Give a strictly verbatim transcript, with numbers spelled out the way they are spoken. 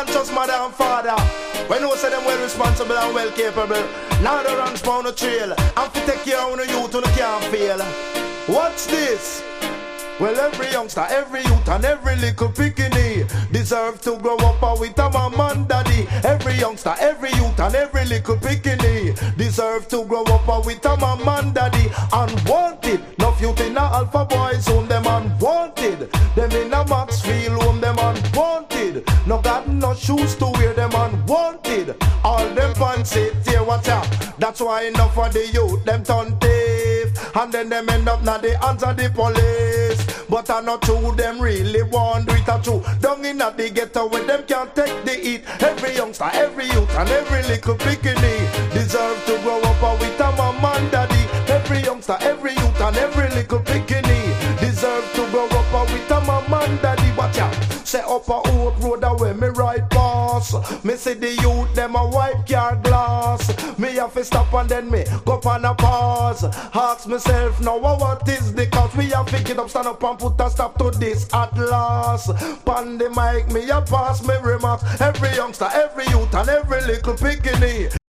conscious mother and father. When you say them well responsible and well capable, now they run spawn a trail and fi take care of the youth who can't fail. What's this? Well, every youngster, every youth and every little pickiney deserve to grow up with a mom and daddy. Every youngster, every youth and every little pickiney deserve to grow up with a mom and daddy. Unwanted, no youth in a Alpha Boys home, them unwanted. Them in a Maxfield home, them unwanted. No got no shoes to wear, them unwanted. All them fancy, tear watch out. That's why enough of the youth, them turn thief. And then them end up na the hands of the police. But I not true, them really want do it a true. Down in the ghetto where them can't take the heat. Every youngster, every youth and every little bikini deserve to grow up with a mom and daddy. Every youngster, every youth and every little bikini deserve to grow up with a mom and daddy. Watch out, set up a old road where me ride past. Me see the youth, them a wipe car glass. Me have to stop and then me go on a pause. Ask myself now what is the cause. We have to get up, stand up and put a stop to this at last. Pan the mic, me a pass me remarks. Every youngster, every youth and every little bikini